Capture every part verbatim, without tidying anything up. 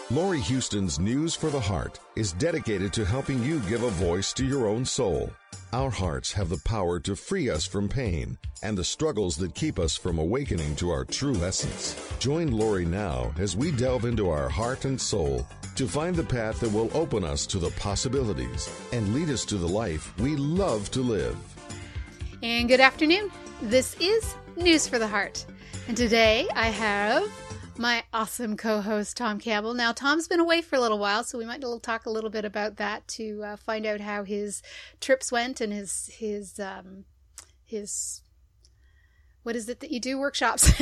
Laurie Houston's News for the Heart is dedicated to helping you give a voice to your own soul. Our hearts have the power to free us from pain and the struggles that keep us from awakening to our true essence. Join Laurie now as we delve into our heart and soul to find the path that will open us to the possibilities and lead us to the life we love to live. And good afternoon. This is News for the Heart. And today I have my awesome co-host, Tom Campbell. Now, Tom's been away for a little while, so we might talk a little bit about that to uh, find out how his trips went and his, his, um, his, what is it that you do? Workshops.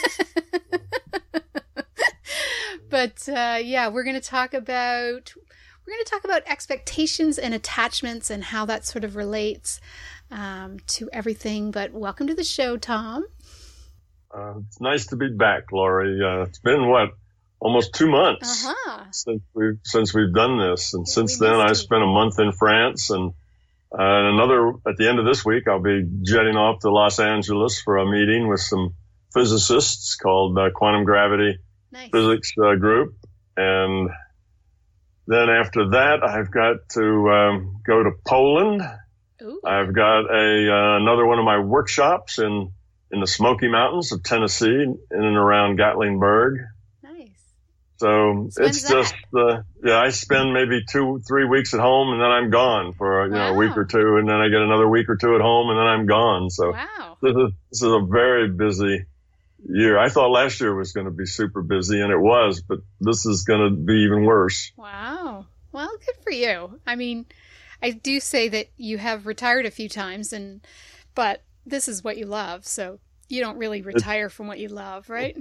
But, uh, yeah, we're going to talk about, we're going to talk about expectations and attachments and how that sort of relates um, to everything. But welcome to the show, Tom. Uh, it's nice to be back, Laurie. Uh, it's been, what, almost two months uh-huh. since we've, since we've done this. And yeah, since then, I spent a month in France. And uh, another, at the end of this week, I'll be jetting off to Los Angeles for a meeting with some physicists called uh, Quantum Gravity nice. Physics uh, Group. And then after that, I've got to um, go to Poland. Ooh. I've got a uh, another one of my workshops in in the Smoky Mountains of Tennessee, in and around Gatlinburg. Nice. So so it's just, uh, yeah, I spend maybe two, three weeks at home and then I'm gone for, you wow. know, a week or two, and then I get another week or two at home and then I'm gone. So wow. this is, this is a very busy year. I thought last year was going to be super busy, and it was, but this is going to be even worse. Wow. Well, good for you. I mean, I do say that you have retired a few times, and but this is what you love, so you don't really retire from what you love, right?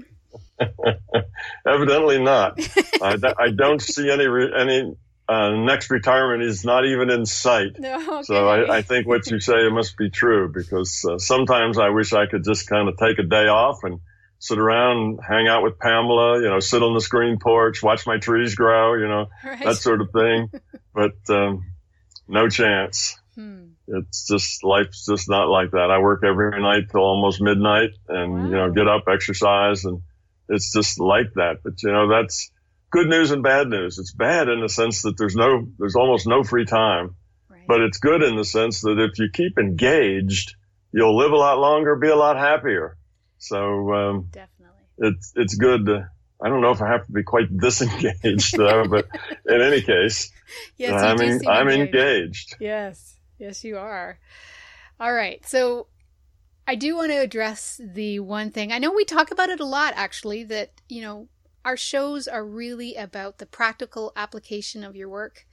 Evidently not. I, I don't see any re, any uh, next retirement is not even in sight. No, okay. So I, I think what you say must be true, because uh, sometimes I wish I could just kind of take a day off and sit around, hang out with Pamela, you know, sit on the screen porch, watch my trees grow, you know, right. that sort of thing. But um, no chance. Hmm. It's just, life's just not like that. I work every night till almost midnight and, wow. you know, get up, exercise, and it's just like that. But, you know, that's good news and bad news. It's bad in the sense that there's no, there's almost no free time, right. but it's good in the sense that if you keep engaged, you'll live a lot longer, be a lot happier. So, um, definitely, it's, it's good to, I don't know if I have to be quite disengaged though, but in any case, yes, I'm, you do in, seem I'm engaged. engaged. Yes. Yes, you are. All right. So I do want to address the one thing. I know we talk about it a lot, actually, that, you know, our shows are really about the practical application of your work.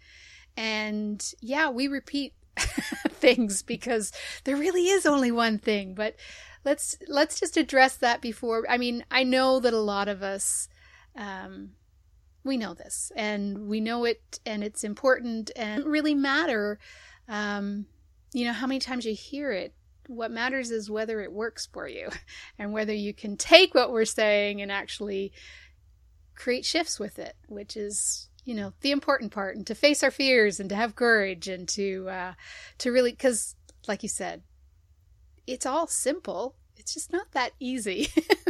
And yeah, we repeat things because there really is only one thing. But let's let's just address that before. I mean, I know that a lot of us, um, we know this, and we know it, and it's important, and it doesn't really matter Um, you know, how many times you hear it. What matters is whether it works for you and whether you can take what we're saying and actually create shifts with it, which is, you know, the important part, and to face our fears and to have courage and to, uh, to really, because like you said, it's all simple. It's just not that easy,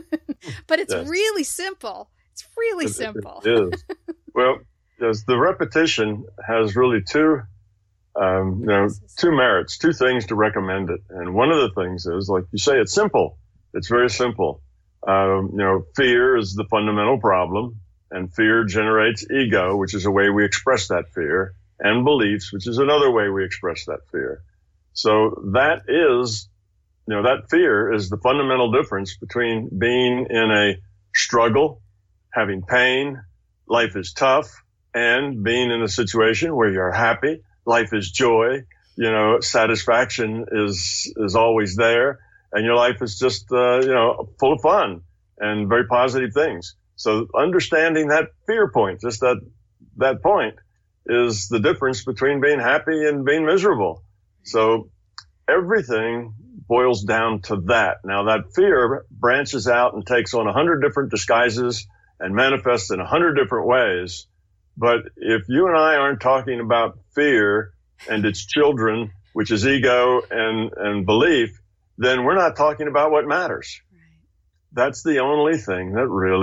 but it's yes. really simple. It's really it, simple. It is. Well, yes, the repetition has really two Um, you know, two merits, two things to recommend it. And one of the things is, like you say, it's simple. It's very simple. Um, you know, fear is the fundamental problem, and fear generates ego, which is a way we express that fear, and beliefs, which is another way we express that fear. So that is, you know, that fear is the fundamental difference between being in a struggle, having pain, life is tough, and being in a situation where you're happy. Life is joy, you know, satisfaction is, is always there, and your life is just, uh, you know, full of fun and very positive things. So understanding that fear point, just that, that point is the difference between being happy and being miserable. So everything boils down to that. Now that fear branches out and takes on a hundred different disguises and manifests in a hundred different ways. But if you and I aren't talking about fear and its children, which is ego and, and belief, then we're not talking about what matters. Right. That's the only thing that really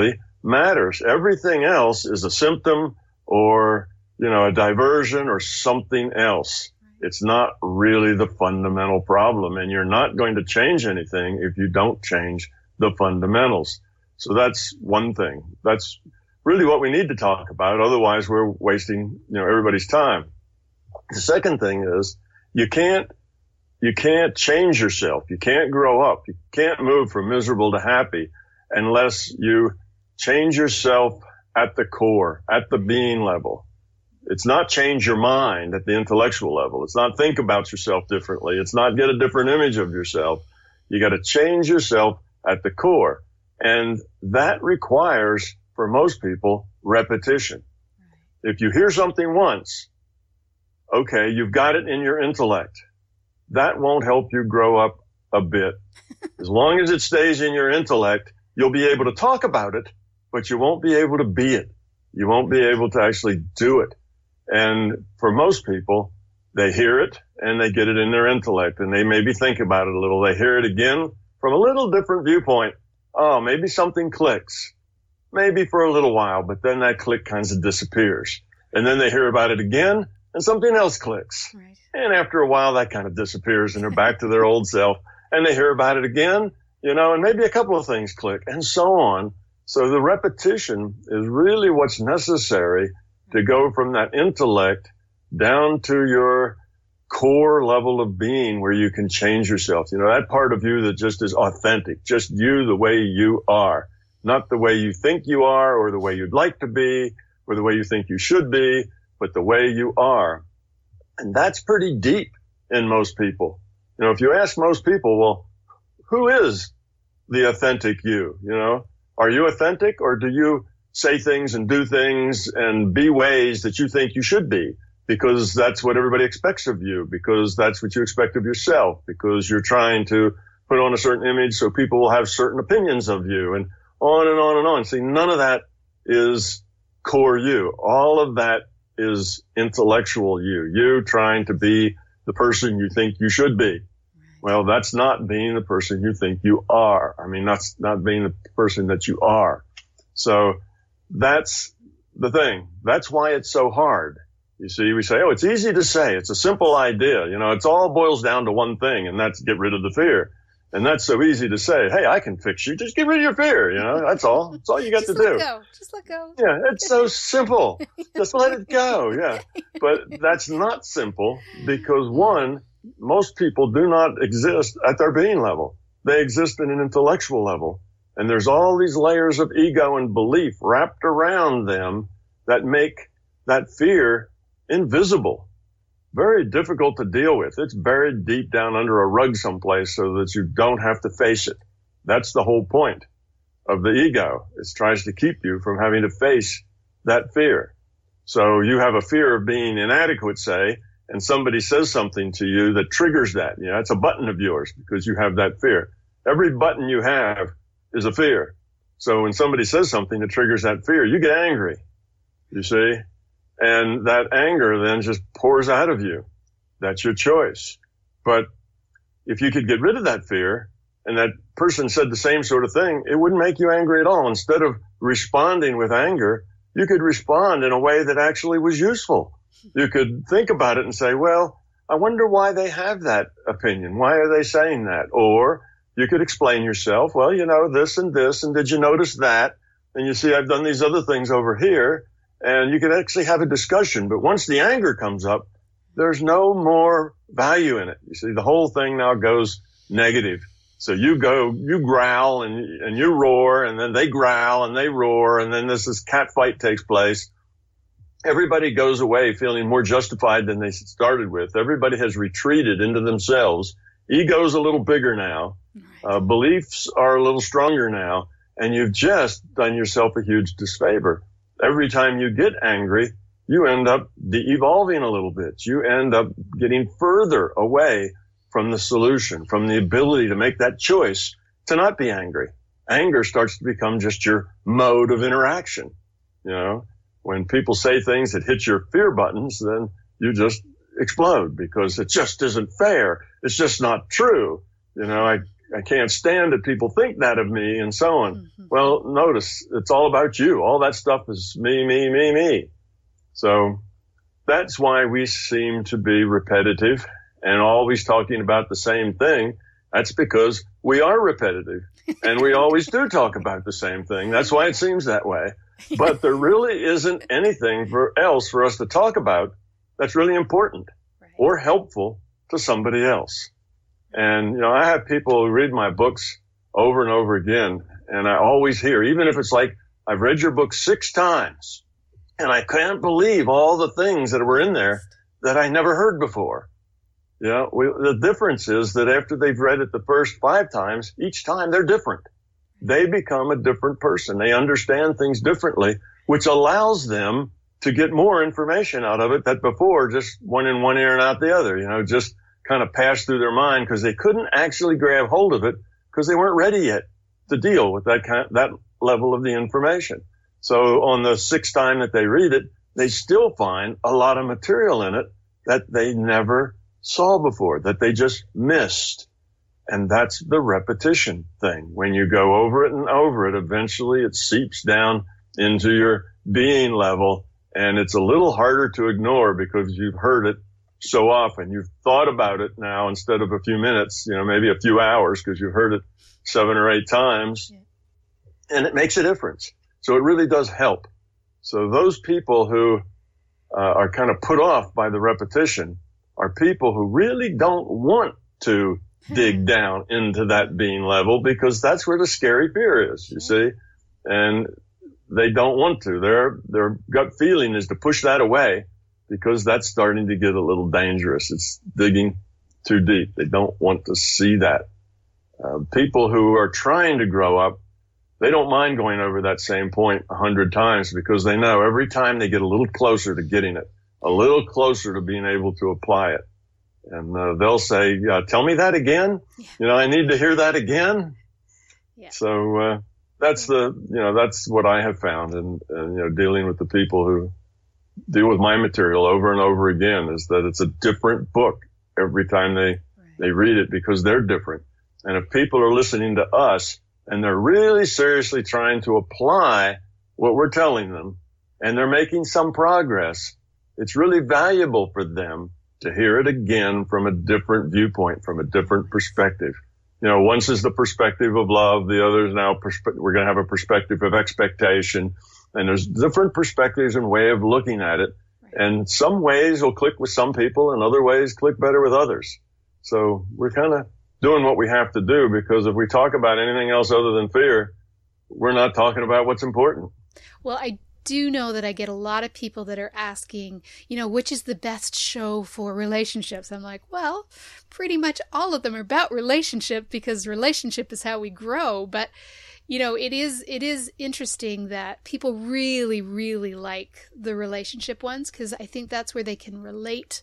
matters. Everything else is a symptom or, you know, a diversion or something else. It's not really the fundamental problem, and you're not going to change anything if you don't change the fundamentals. So that's one thing. That's really what we need to talk about. Otherwise, we're wasting, you know, everybody's time. The second thing is you can't, you can't change yourself. You can't grow up. You can't move from miserable to happy unless you change yourself at the core, at the being level. It's not change your mind at the intellectual level. It's not think about yourself differently. It's not get a different image of yourself. You got to change yourself at the core. And that requires, for most people, repetition. If you hear something once, okay, you've got it in your intellect. That won't help you grow up a bit. As long as it stays in your intellect, you'll be able to talk about it, but you won't be able to be it. You won't be able to actually do it. And for most people, they hear it and they get it in their intellect and they maybe think about it a little. They hear it again from a little different viewpoint. Oh, maybe something clicks. Maybe for a little while, but then that click kind of disappears. And then they hear about it again and something else clicks. Right. And after a while, that kind of disappears and they're back to their old self. And they hear about it again, you know, and maybe a couple of things click and so on. So the repetition is really what's necessary to go from that intellect down to your core level of being where you can change yourself. You know, that part of you that just is authentic, just you the way you are, not the way you think you are or the way you'd like to be or the way you think you should be, but the way you are. And that's pretty deep in most people. You know, if you ask most people, well, who is the authentic you? You know, are you authentic or do you say things and do things and be ways that you think you should be because that's what everybody expects of you, because that's what you expect of yourself, because you're trying to put on a certain image so people will have certain opinions of you and on and on and on. See, none of that is core you. All of that is intellectual you, you trying to be the person you think you should be. Well, that's not being the person you think you are. I mean, that's not being the person that you are. So that's the thing. That's why it's so hard. You see, we say, oh, it's easy to say. It's a simple idea. You know, it's all boils down to one thing, and that's get rid of the fear. And that's so easy to say, hey, I can fix you. Just get rid of your fear. You know, that's all. That's all you got Just to let do. Go. Just let go. Yeah, it's so simple. Just let it go. Yeah. But that's not simple because, one, most people do not exist at their being level. They exist in an intellectual level. And there's all these layers of ego and belief wrapped around them that make that fear invisible. Very difficult to deal with. It's buried deep down under a rug someplace so that you don't have to face it. That's the whole point of the ego. It tries to keep you from having to face that fear. So you have a fear of being inadequate, say, and somebody says something to you that triggers that. You know, it's a button of yours because you have that fear. Every button you have is a fear. So when somebody says something that triggers that fear, you get angry, you see? And that anger then just pours out of you. That's your choice. But if you could get rid of that fear and that person said the same sort of thing, it wouldn't make you angry at all. Instead of responding with anger, you could respond in a way that actually was useful. You could think about it and say, well, I wonder why they have that opinion. Why are they saying that? Or you could explain yourself, well, you know, this and this, and did you notice that? And you see, I've done these other things over here. And you could actually have a discussion. But once the anger comes up, there's no more value in it. You see, the whole thing now goes negative. So you go, you growl and, and you roar, and then they growl and they roar, and then this, this cat fight takes place. Everybody goes away feeling more justified than they started with. Everybody has retreated into themselves. Ego's a little bigger now. Uh, beliefs are a little stronger now. And you've just done yourself a huge disfavor. Every time you get angry, you end up de-evolving a little bit. You end up getting further away from the solution, from the ability to make that choice to not be angry. Anger starts to become just your mode of interaction. You know, when people say things that hit your fear buttons, then you just explode because it just isn't fair. It's just not true. You know, I, I can't stand that people think that of me and so on. Mm-hmm. Well, notice it's all about you. All that stuff is me, me, me, me. So that's why we seem to be repetitive and always talking about the same thing. That's because we are repetitive and we always do talk about the same thing. That's why it seems that way. But there really isn't anything for else for us to talk about that's really important right. or helpful to somebody else. And, you know, I have people read my books over and over again, and I always hear, even if it's like, I've read your book six times, and I can't believe all the things that were in there that I never heard before. You know, we, the difference is that after they've read it the first five times, each time they're different. They become a different person. They understand things differently, which allows them to get more information out of it that before just went in one ear and out the other, you know, just kind of passed through their mind because they couldn't actually grab hold of it because they weren't ready yet to deal with that kind, that level of the information. So on the sixth time that they read it, they still find a lot of material in it that they never saw before, that they just missed. And that's the repetition thing. When you go over it and over it, eventually it seeps down into your being level, and it's a little harder to ignore because you've heard it so often. You've thought about it now instead of a few minutes, you know, maybe a few hours because you've heard it seven or eight times, yeah. And it makes a difference. So it really does help. So those people who uh, are kind of put off by the repetition are people who really don't want to dig down into that being level because that's where the scary fear is, you see, and they don't want to. Their, their gut feeling is to push that away because that's starting to get a little dangerous. It's digging too deep. They don't want to see that. Uh, people who are trying to grow up, they don't mind going over that same point a hundred times because they know every time they get a little closer to getting it, a little closer to being able to apply it. And uh, they'll say, yeah, tell me that again. Yeah. You know, I need to hear that again. Yeah. So uh, that's yeah. the, you know, that's what I have found. And, and, you know, dealing with the people who deal with my material over and over again is that it's a different book every time they, right. they read it because they're different. And if people are listening to us and they're really seriously trying to apply what we're telling them and they're making some progress, it's really valuable for them to hear it again from a different viewpoint, from a different perspective. You know, once is the perspective of love, the other is now perspe- we're going to have a perspective of expectation, and there's different perspectives and way of looking at it. Right. And some ways will click with some people, and other ways click better with others. So we're kind of doing what we have to do because if we talk about anything else other than fear, we're not talking about what's important. Well, I do know that I get a lot of people that are asking, you know, which is the best show for relationships? I'm like, well, pretty much all of them are about relationship because relationship is how we grow. But, you know, it is, it is interesting that people really, really like the relationship ones because I think that's where they can relate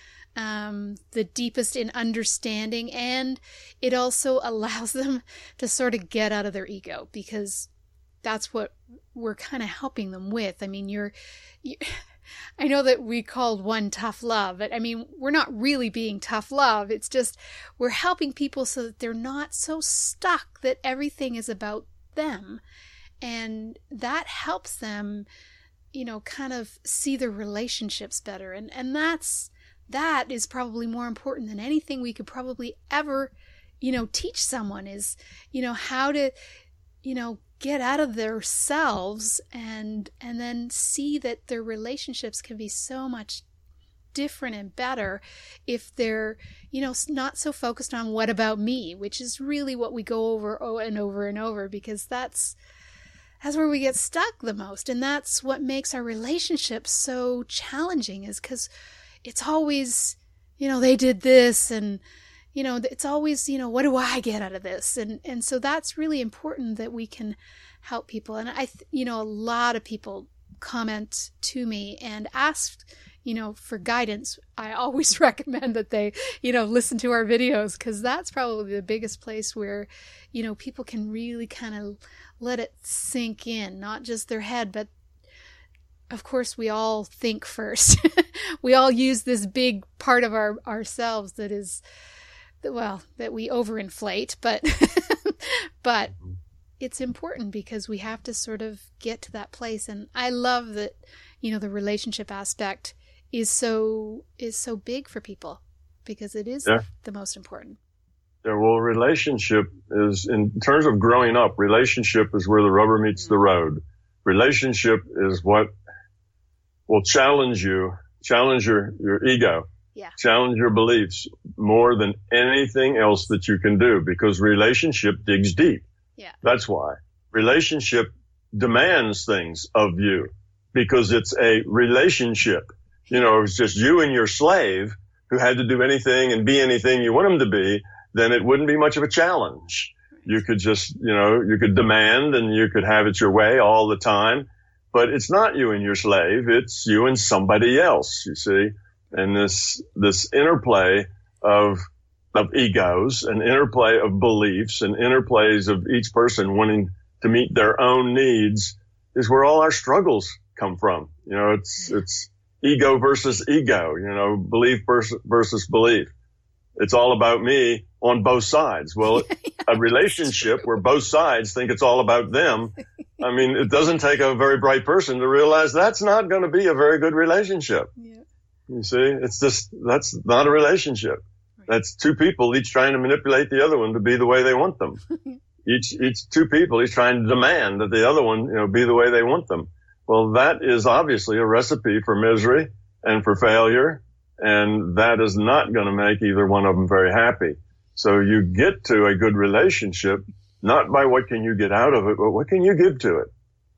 um, the deepest in understanding. And it also allows them to sort of get out of their ego because that's what we're kind of helping them with. I mean, you're, you, I know that we called one tough love, but I mean, we're not really being tough love. It's just, we're helping people so that they're not so stuck that everything is about them. And that helps them, you know, kind of see their relationships better. And, and that's, that is probably more important than anything we could probably ever, you know, teach someone is, you know, how to, you know, get out of themselves and and then see that their relationships can be so much different and better if they're, you know, not so focused on what about me, which is really what we go over and over and over because that's that's where we get stuck the most. And that's what makes our relationships so challenging is because it's always, you know, they did this and you know, it's always, you know, what do I get out of this? And and so that's really important that we can help people. And I, th- you know, a lot of people comment to me and ask, you know, for guidance. I always recommend that they, you know, listen to our videos because that's probably the biggest place where, you know, people can really kind of let it sink in, not just their head, but of course we all think first. We all use this big part of our ourselves that is well, that we overinflate, but but it's important because we have to sort of get to that place. And I love that, you know, the relationship aspect is so is so big for people because it is yeah. the most important. Yeah, well, relationship is, in terms of growing up, relationship is where the rubber meets mm-hmm. the road. Relationship is what will challenge you, challenge your, your ego, yeah. challenge your beliefs more than anything else that you can do, because relationship digs deep. Yeah. That's why. Relationship demands things of you because it's a relationship. You know, if it's just you and your slave who had to do anything and be anything you want them to be, then it wouldn't be much of a challenge. You could just, you know, you could demand and you could have it your way all the time. But it's not you and your slave. It's you and somebody else, you see. And this, this interplay of, of egos and interplay of beliefs and interplays of each person wanting to meet their own needs is where all our struggles come from. You know, it's, it's ego versus ego, you know, belief versus, versus belief. It's all about me on both sides. Well, a relationship where both sides think it's all about them. I mean, it doesn't take a very bright person to realize that's not going to be a very good relationship. Yeah. You see, it's just, that's not a relationship. Right. That's two people each trying to manipulate the other one to be the way they want them. each, each two people each trying to demand that the other one, you know, be the way they want them. Well, that is obviously a recipe for misery and for failure. And that is not going to make either one of them very happy. So you get to a good relationship, not by what can you get out of it, but what can you give to it?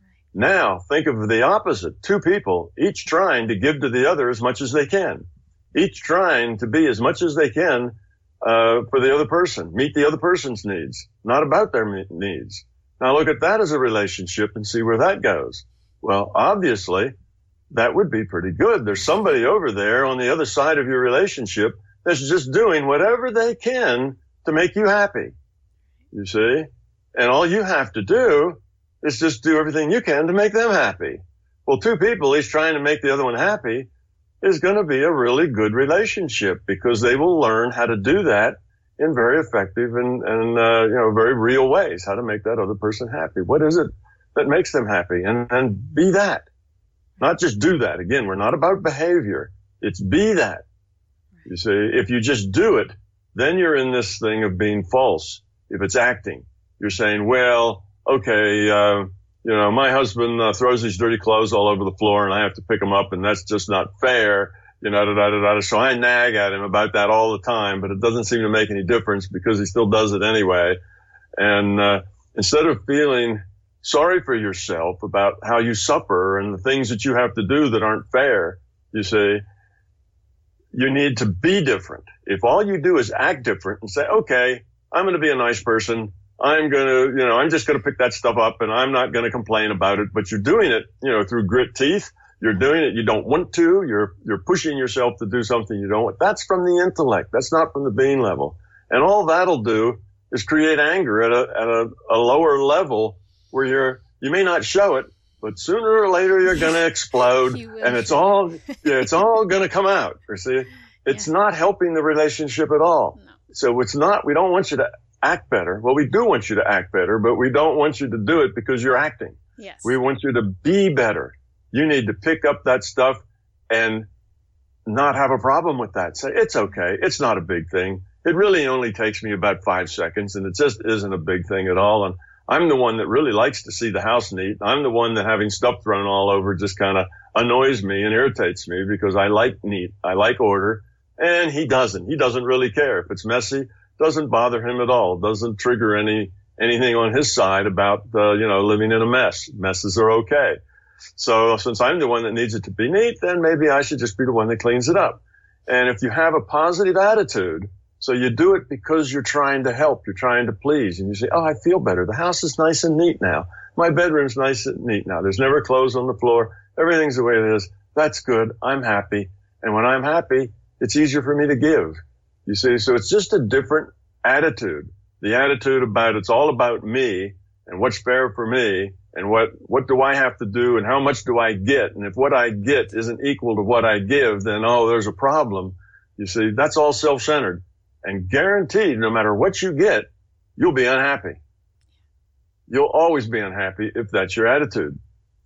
Now, think of the opposite. Two people, each trying to give to the other as much as they can. Each trying to be as much as they can uh for the other person, meet the other person's needs, not about their needs. Now look at that as a relationship and see where that goes. Well, obviously, that would be pretty good. There's somebody over there on the other side of your relationship that's just doing whatever they can to make you happy. You see? And all you have to do is just do everything you can to make them happy. Well, two people each trying to make the other one happy is going to be a really good relationship because they will learn how to do that in very effective and, and uh, you know, very real ways, how to make that other person happy. What is it that makes them happy? And, and be that. Not just do that. Again, we're not about behavior. It's be that. You see, if you just do it, then you're in this thing of being false. If it's acting, you're saying, well, okay, uh, you know, my husband uh, throws his dirty clothes all over the floor and I have to pick them up and that's just not fair. You know, da, da, da, da. So I nag at him about that all the time, but it doesn't seem to make any difference because he still does it anyway. And, uh, instead of feeling sorry for yourself about how you suffer and the things that you have to do that aren't fair, you see, you need to be different. If all you do is act different and say, okay, I'm going to be a nice person. I'm going to, you know, I'm just going to pick that stuff up and I'm not going to complain about it. But you're doing it, you know, through grit teeth. You're doing it. You don't want to. You're, you're pushing yourself to do something you don't want. That's from the intellect. That's not from the being level. And all that'll do is create anger at a, at a, a lower level where you're, you may not show it, but sooner or later you're going to explode and it's all, yeah, it's all going to come out. You see, it's yeah. not helping the relationship at all. No. So it's not, we don't want you to act better. Well, we do want you to act better, but we don't want you to do it because you're acting. Yes. We want you to be better. You need to pick up that stuff and not have a problem with that. Say, it's okay. It's not a big thing. It really only takes me about five seconds and it just isn't a big thing at all. And I'm the one that really likes to see the house neat. I'm the one that having stuff thrown all over just kind of annoys me and irritates me because I like neat. I like order. And he doesn't. He doesn't really care. If it's messy, doesn't bother him at all. Doesn't trigger any anything on his side about, uh, you know, living in a mess. Messes are okay. So since I'm the one that needs it to be neat, then maybe I should just be the one that cleans it up. And if you have a positive attitude, so you do it because you're trying to help, you're trying to please, and you say, oh, I feel better. The house is nice and neat now. My bedroom's nice and neat now. There's never clothes on the floor. Everything's the way it is. That's good. I'm happy. And when I'm happy, it's easier for me to give. You see, so it's just a different attitude. The attitude about it's all about me and what's fair for me and what, what do I have to do and how much do I get? And if what I get isn't equal to what I give, then, oh, there's a problem. You see, that's all self-centered. And guaranteed, no matter what you get, you'll be unhappy. You'll always be unhappy if that's your attitude.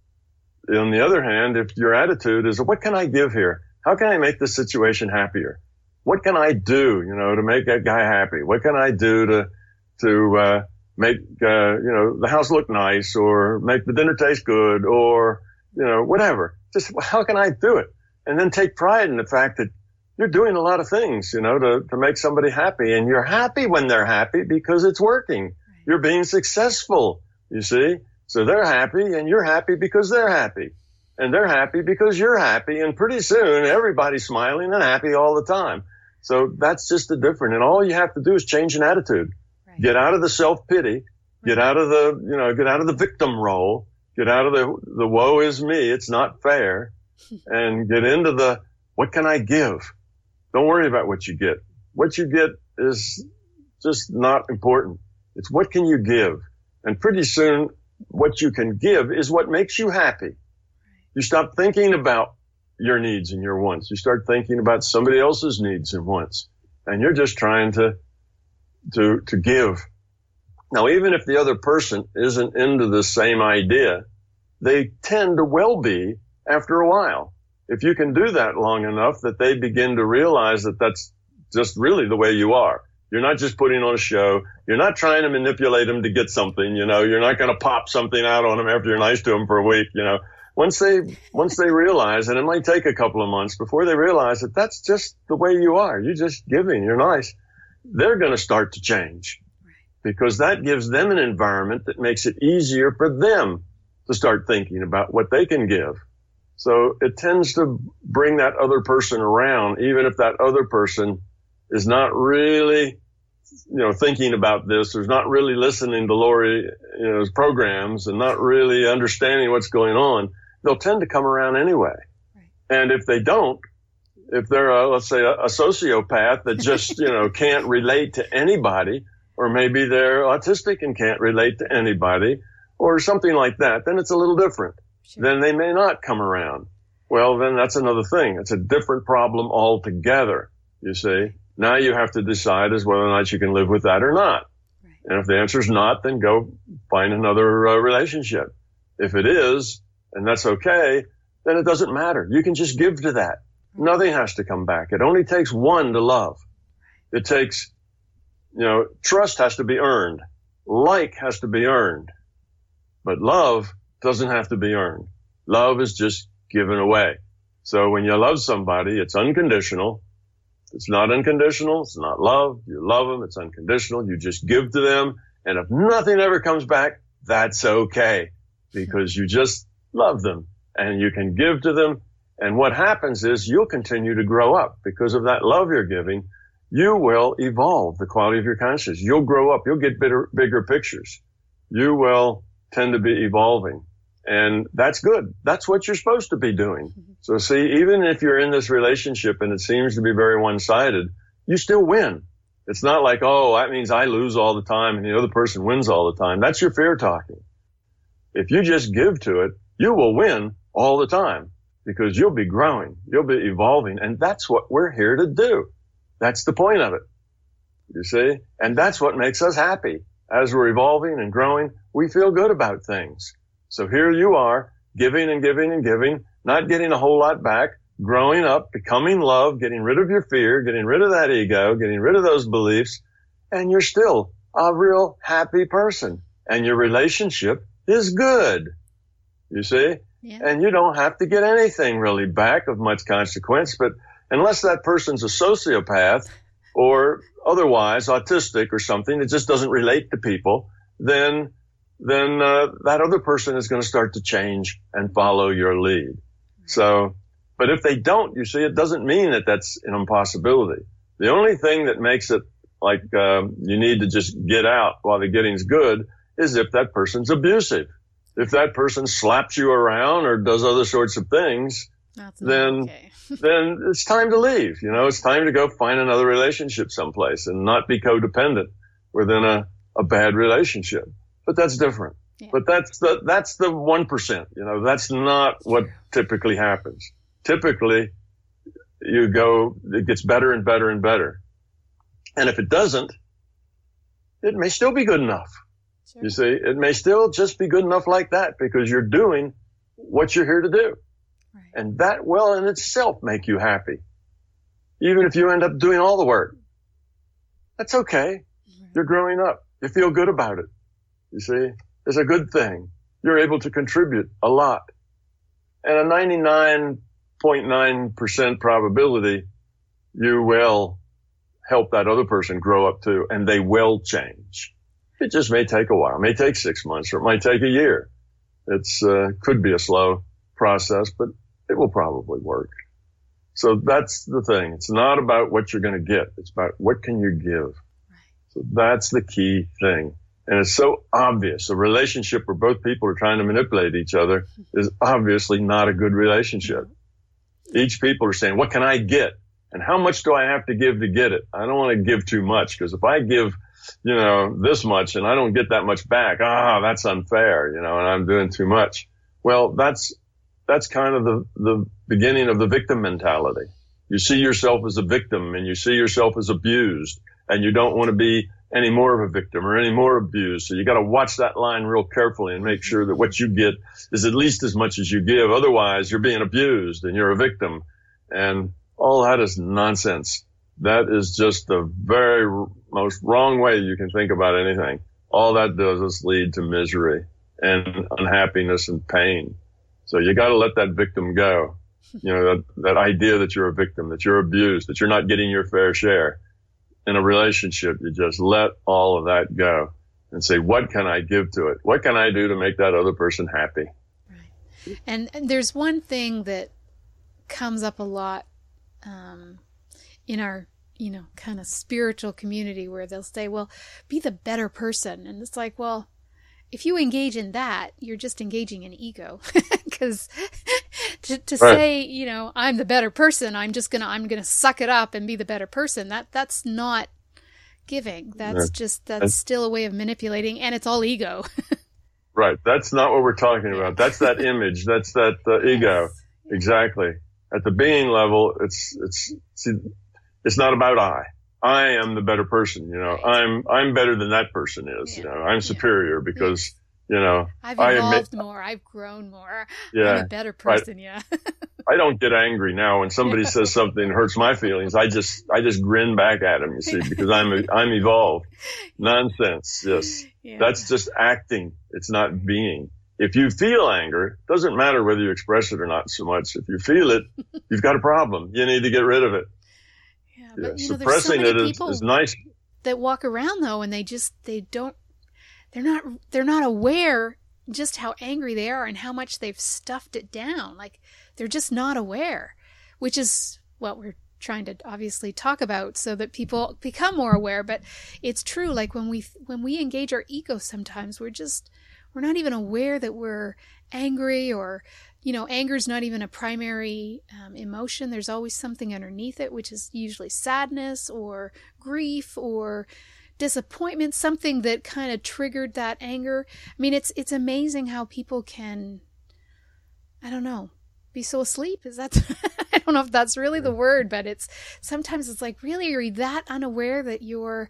On the other hand, if your attitude is, what can I give here? How can I make this situation happier? What can I do, you know, to make that guy happy? What can I do to, to, uh, make, uh, you know, the house look nice, or make the dinner taste good, or, you know, whatever. Just how can I do it? And then take pride in the fact that you're doing a lot of things, you know, to, to make somebody happy. And you're happy when they're happy because it's working. You're being successful, you see? So they're happy and you're happy because they're happy. And they're happy because you're happy. And pretty soon everybody's smiling and happy all the time. So that's just the difference. And all you have to do is change an attitude. Right. Get out of the self-pity. Right. Get out of the, you know, get out of the victim role. Get out of the, the woe is me. It's not fair. And get into the, what can I give? Don't worry about what you get. What you get is just not important. It's what can you give? And pretty soon, what you can give is what makes you happy. You stop thinking about your needs and your wants. You start thinking about somebody else's needs and wants. And you're just trying to, to, to give. Now, even if the other person isn't into the same idea, they tend to well be after a while. If you can do that long enough that they begin to realize that that's just really the way you are. You're not just putting on a show. You're not trying to manipulate them to get something, you know. You're not going to pop something out on them after you're nice to them for a week, you know. Once they, once they realize, and it might take a couple of months before they realize that that's just the way you are. You're just giving. You're nice. They're going to start to change because that gives them an environment that makes it easier for them to start thinking about what they can give. So it tends to bring that other person around, even if that other person is not really, you know, thinking about this, or is not really listening to Lori, you know, programs and not really understanding what's going on. They'll tend to come around anyway. Right. And if they don't, if they're, a, let's say, a, a sociopath that just, you know, can't relate to anybody, or maybe they're autistic and can't relate to anybody, or something like that, then it's a little different. Sure. Then they may not come around. Well, then that's another thing. It's a different problem altogether, you see. Now you have to decide as whether or not you can live with that or not. Right. And if the answer is not, then go find another uh, relationship. If it is, and that's okay, then it doesn't matter. You can just give to that. Right. Nothing has to come back. It only takes one to love. It takes, you know, trust has to be earned. Like has to be earned. But love doesn't have to be earned. Love is just given away. So when you love somebody, it's unconditional. It's not unconditional. It's not love. You love them. It's unconditional. You just give to them. And if nothing ever comes back, that's okay, because you just love them and you can give to them. And what happens is you'll continue to grow up because of that love you're giving. You will evolve the quality of your consciousness. You'll grow up. You'll get bigger, bigger pictures. You will tend to be evolving. And that's good. That's what you're supposed to be doing. So see, even if you're in this relationship and it seems to be very one-sided, you still win. It's not like, oh, that means I lose all the time and the other person wins all the time. That's your fear talking. If you just give to it, you will win all the time because you'll be growing. You'll be evolving. And that's what we're here to do. That's the point of it. You see? And that's what makes us happy. As we're evolving and growing, we feel good about things. So here you are, giving and giving and giving, not getting a whole lot back, growing up, becoming love, getting rid of your fear, getting rid of that ego, getting rid of those beliefs, and you're still a real happy person. And your relationship is good, you see? Yeah. And you don't have to get anything really back of much consequence, but unless that person's a sociopath or otherwise autistic or something that just doesn't relate to people, then then uh, that other person is going to start to change and follow your lead. So, but if they don't, you see, it doesn't mean that that's an impossibility. The only thing that makes it like uh, you need to just get out while the getting's good is if that person's abusive. If that person slaps you around or does other sorts of things, that's then okay. then it's time to leave. You know, it's time to go find another relationship someplace and not be codependent within a, a bad relationship. But that's different. Yeah. But that's the, that's the one percent, you know, that's not what typically happens. Typically, you go, it gets better and better and better. And if it doesn't, it may still be good enough. Sure. You see, it may still just be good enough like that because you're doing what you're here to do. Right. And that will in itself make you happy. Even if you end up doing all the work, that's okay. Right. You're growing up. You feel good about it. You see, it's a good thing. You're able to contribute a lot. And a ninety-nine point nine percent probability you will help that other person grow up too, and they will change. It just may take a while. It may take six months, or it might take a year. It's uh, could be a slow process, but it will probably work. So that's the thing. It's not about what you're going to get. It's about what can you give. Right. So that's the key thing. And it's so obvious. A relationship where both people are trying to manipulate each other is obviously not a good relationship. Each people are saying, what can I get? And how much do I have to give to get it? I don't want to give too much, because if I give, you know, this much and I don't get that much back, ah, that's unfair, you know, and I'm doing too much. Well, that's, that's kind of the, the beginning of the victim mentality. You see yourself as a victim and you see yourself as abused, and you don't want to be any more of a victim or any more abused. So you got to watch that line real carefully and make sure that what you get is at least as much as you give. Otherwise, you're being abused and you're a victim. And all that is nonsense. That is just the very most wrong way you can think about anything. All that does is lead to misery and unhappiness and pain. So you got to let that victim go. You know, that, that idea that you're a victim, that you're abused, that you're not getting your fair share. In a relationship, you just let all of that go and say, what can I give to it? What can I do to make that other person happy? Right. And, and there's one thing that comes up a lot um, in our, you know, kind of spiritual community, where they'll say, well, be the better person. And it's like, well, if you engage in that, you're just engaging in ego. Because to, to right. say, you know, I'm the better person, I'm just gonna, I'm gonna suck it up and be the better person. That that's not giving. That's yeah. just, that's, that's still a way of manipulating, and it's all ego. Right. That's not what we're talking about. That's that image. That's that uh, ego. Yes. Exactly. At the being level, it's, it's, see, it's not about I. I am the better person, you know, I'm, I'm better than that person is, yeah. you know, I'm superior yeah. because, you know, I've evolved I more. I've grown more. Yeah. I'm a better person. Right. Yeah. I don't get angry now when somebody says something that hurts my feelings. I just, I just grin back at them, you see, because I'm, I'm evolved. Nonsense. Yes. Yeah. That's just acting. It's not being. If you feel anger, it doesn't matter whether you express it or not so much. If you feel it, you've got a problem. You need to get rid of it. Yeah, but, yeah. you know, Suppressing so it is, is nice. That walk around though, and they just, they don't, they're not, they're not aware just how angry they are and how much they've stuffed it down. Like, they're just not aware, which is what we're trying to obviously talk about so that people become more aware. But it's true. Like when we, when we engage our ego, sometimes we're just, we're not even aware that we're angry, or, you know, anger is not even a primary um, emotion. There's always something underneath it, which is usually sadness or grief or disappointment, something that kind of triggered that anger. I mean, it's it's amazing how people can, I don't know, be so asleep. Is that, I don't know if that's really the word, but it's, sometimes it's like, really, are you that unaware that you're,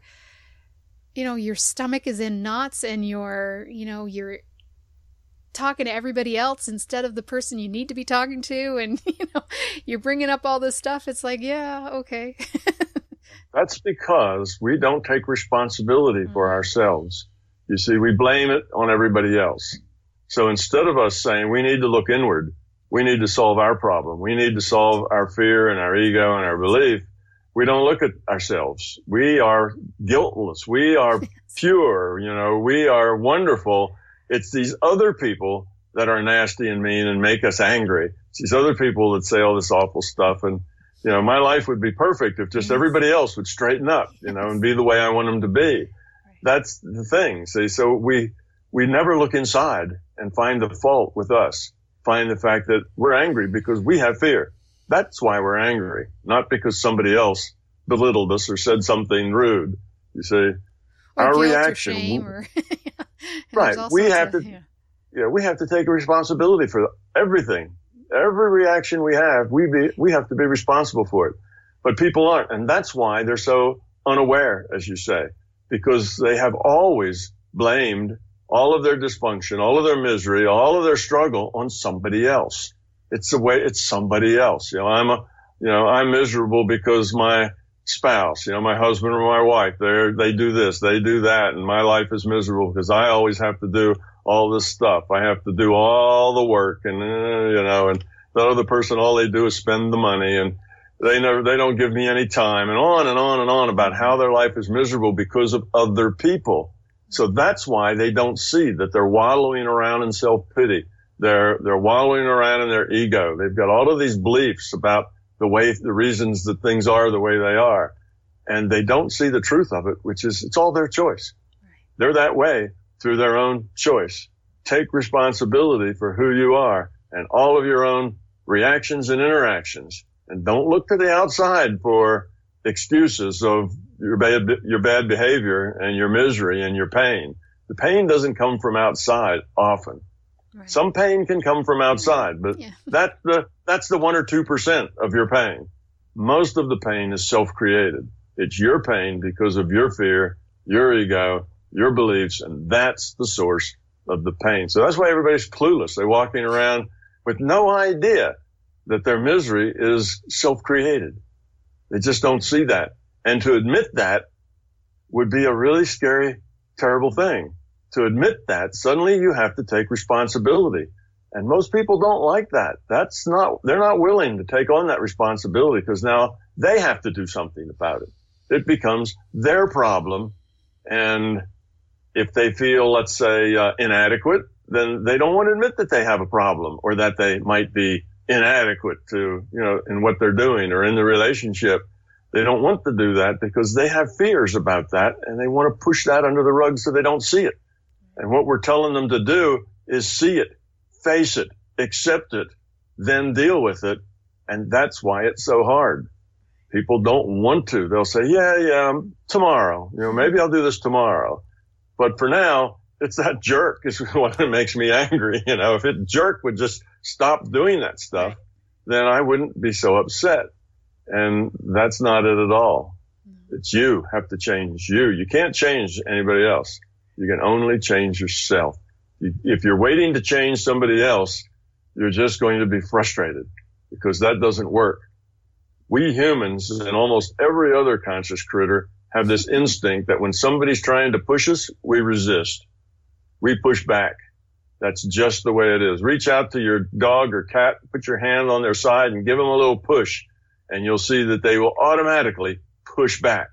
you know, your stomach is in knots and you're, you know, you're talking to everybody else instead of the person you need to be talking to, and, you know, you're bringing up all this stuff. It's like, yeah, okay. That's because we don't take responsibility mm-hmm. for ourselves. You see, we blame it on everybody else. So instead of us saying we need to look inward, we need to solve our problem, we need to solve our fear and our ego and our belief, we don't look at ourselves. We are guiltless. We are pure. You know, we are wonderful. It's these other people that are nasty and mean and make us angry. It's these other people that say all this awful stuff. And, you know, my life would be perfect if just everybody else would straighten up, you know, and be the way I want them to be. That's the thing. See, so we, we never look inside and find the fault with us, find the fact that we're angry because we have fear. That's why we're angry, not because somebody else belittled us or said something rude. You see, or our guilt reaction, or shame or, yeah. right? We have to, yeah. yeah, we have to take responsibility for everything. Every reaction we have, we be, we have to be responsible for it. But people aren't, and that's why they're so unaware, as you say, because they have always blamed all of their dysfunction, all of their misery, all of their struggle on somebody else. It's the way, it's somebody else. You know, I'm a, you know, I'm miserable because my spouse, you know, my husband or my wife, they they do this, they do that, and my life is miserable because I always have to do all this stuff. I have to do all the work, and uh, you know, and the other person, all they do is spend the money, and they never, they don't give me any time, and on and on and on about how their life is miserable because of other people. So that's why they don't see that they're wallowing around in self-pity. They're, they're wallowing around in their ego. They've got all of these beliefs about the way, the reasons that things are the way they are. And they don't see the truth of it, which is it's all their choice. They're that way through their own choice. Take responsibility for who you are and all of your own reactions and interactions. And don't look to the outside for excuses of your bad, your bad behavior and your misery and your pain. The pain doesn't come from outside often. Right. Some pain can come from outside, but yeah. that's the, that's the one or two percent of your pain. Most of the pain is self-created. It's your pain because of your fear, your ego, your beliefs, and that's the source of the pain. So that's why everybody's clueless. They're walking around with no idea that their misery is self-created. They just don't see that. And to admit that would be a really scary, terrible thing. To admit that, suddenly you have to take responsibility. And most people don't like that. That's not, they're not willing to take on that responsibility because now they have to do something about it. It becomes their problem. And if they feel, let's say, uh, inadequate, then they don't want to admit that they have a problem or that they might be inadequate to, you know, in what they're doing or in the relationship. They don't want to do that because they have fears about that and they want to push that under the rug so they don't see it. And what we're telling them to do is see it, face it, accept it, then deal with it. And that's why it's so hard. People don't want to. They'll say, yeah, yeah, tomorrow, you know, maybe I'll do this tomorrow. But for now, it's that jerk is what makes me angry. You know, if it jerk would just stop doing that stuff, then I wouldn't be so upset. And that's not it at all. It's you have to change you. You can't change anybody else. You can only change yourself. If you're waiting to change somebody else, you're just going to be frustrated because that doesn't work. We humans and almost every other conscious critter have this instinct that when somebody's trying to push us, we resist. We push back. That's just the way it is. Reach out to your dog or cat, put your hand on their side and give them a little push, and you'll see that they will automatically push back.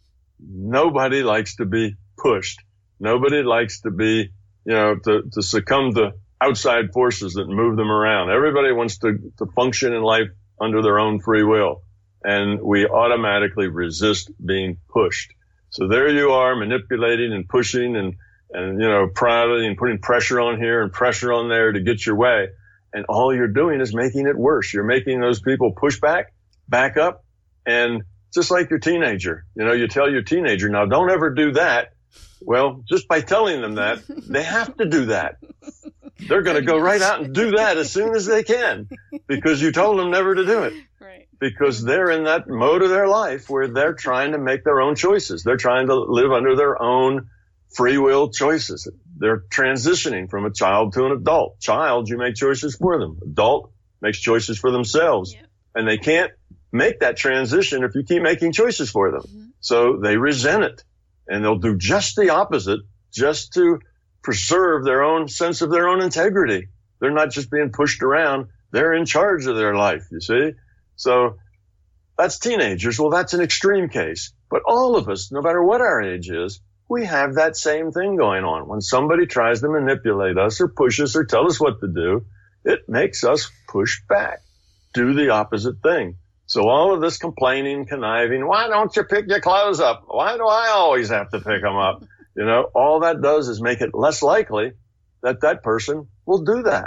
Nobody likes to be pushed. Nobody likes to be, you know, to, to succumb to outside forces that move them around. Everybody wants to, to function in life under their own free will. And we automatically resist being pushed. So there you are manipulating and pushing and, and, you know, prodding and putting pressure on here and pressure on there to get your way. And all you're doing is making it worse. You're making those people push back, back up. And just like your teenager, you know, you tell your teenager, now don't ever do that. Well, just by telling them that, they have to do that. They're going to go right out and do that as soon as they can because you told them never to do it. Right. Because they're in that mode of their life where they're trying to make their own choices. They're trying to live under their own free will choices. They're transitioning from a child to an adult. Child, you make choices for them. Adult makes choices for themselves. Yeah. And they can't make that transition if you keep making choices for them. Mm-hmm. So they resent it. And they'll do just the opposite just to preserve their own sense of their own integrity. They're not just being pushed around. They're in charge of their life, you see. So that's teenagers. Well, that's an extreme case. But all of us, no matter what our age is, we have that same thing going on. When somebody tries to manipulate us or push us or tell us what to do, it makes us push back, do the opposite thing. So all of this complaining, conniving, why don't you pick your clothes up? Why do I always have to pick them up? You know, all that does is make it less likely that that person will do that.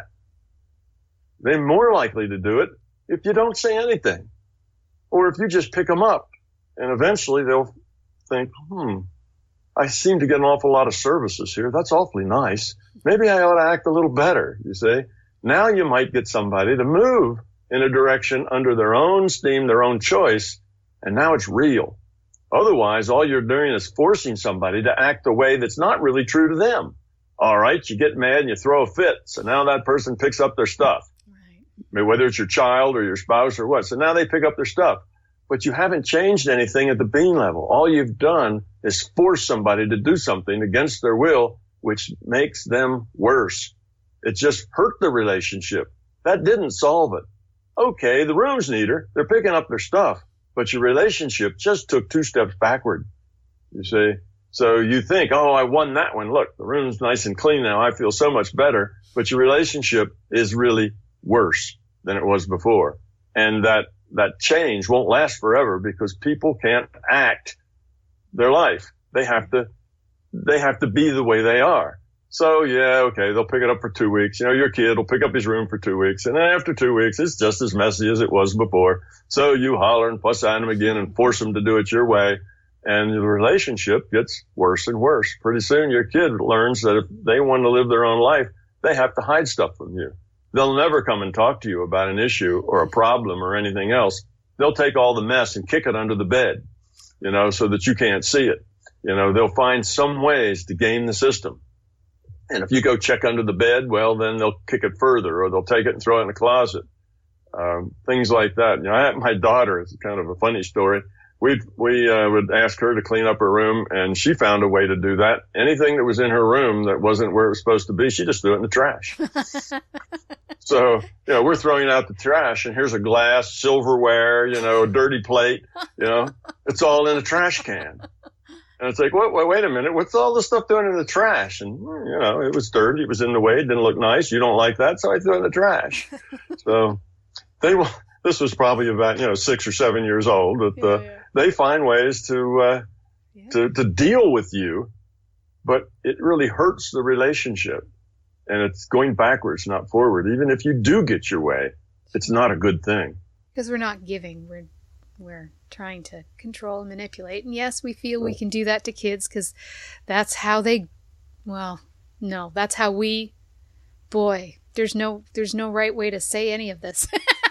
They're more likely to do it if you don't say anything or if you just pick them up. And eventually they'll think, hmm, I seem to get an awful lot of services here. That's awfully nice. Maybe I ought to act a little better, you see. Now you might get somebody to move in a direction under their own steam, their own choice, and now it's real. Otherwise, all you're doing is forcing somebody to act a way that's not really true to them. All right, you get mad and you throw a fit. So now that person picks up their stuff. Right. I mean, whether it's your child or your spouse or what. So now they pick up their stuff. But you haven't changed anything at the being level. All you've done is force somebody to do something against their will, which makes them worse. It just hurt the relationship. That didn't solve it. Okay, the room's neater. They're picking up their stuff. But your relationship just took two steps backward, you see. So you think, oh, I won that one. Look, the room's nice and clean now. I feel so much better. But your relationship is really worse than it was before. And that that change won't last forever because people can't act their life. They have to, they have to be the way they are. So yeah, okay, they'll pick it up for two weeks. You know, your kid will pick up his room for two weeks. And then after two weeks, it's just as messy as it was before. So you holler and fuss at them again and force them to do it your way. And the relationship gets worse and worse. Pretty soon your kid learns that if they want to live their own life, they have to hide stuff from you. They'll never come and talk to you about an issue or a problem or anything else. They'll take all the mess and kick it under the bed, you know, so that you can't see it. You know, they'll find some ways to game the system. And if you go check under the bed, well, then they'll kick it further or they'll take it and throw it in the closet. Um, things like that. You know, I had my daughter, it's kind of a funny story. We, we, uh, would ask her to clean up her room and she found a way to do that. Anything that was in her room that wasn't where it was supposed to be, she just threw it in the trash. So, you know, we're throwing out the trash and here's a glass, silverware, you know, a dirty plate, you know, it's all in a trash can. And it's like, wait, wait, wait a minute, what's all this stuff doing in the trash? And, you know, it was dirty, it was in the way, it didn't look nice, you don't like that, so I threw it in the trash. So they will, this was probably about, you know, six or seven years old, but uh, yeah, yeah. They find ways to, uh, yeah. to, to deal with you, but it really hurts the relationship. And it's going backwards, not forward. Even if you do get your way, it's not a good thing. Because we're not giving, we're we're trying to control and manipulate. And yes, we feel we can do that to kids because that's how they, well, no, that's how we, boy, there's no, there's no right way to say any of this.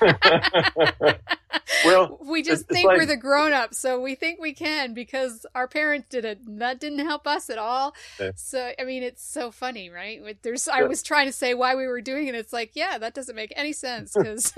Well, we just think like, we're the grown-ups, so we think we can because our parents did it. And that didn't help us at all. Yeah. So, I mean, it's so funny, right? There's, I was trying to say why we were doing it. It's like, yeah, that doesn't make any sense because